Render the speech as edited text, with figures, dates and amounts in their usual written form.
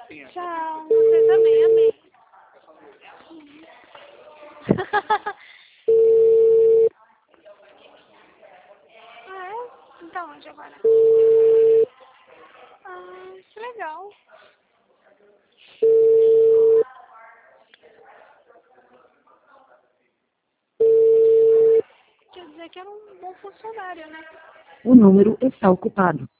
Tchau, você também, amei. Ah, é? Então, onde agora? Ah, que legal. Quer dizer que era um bom funcionário, né? O número está ocupado.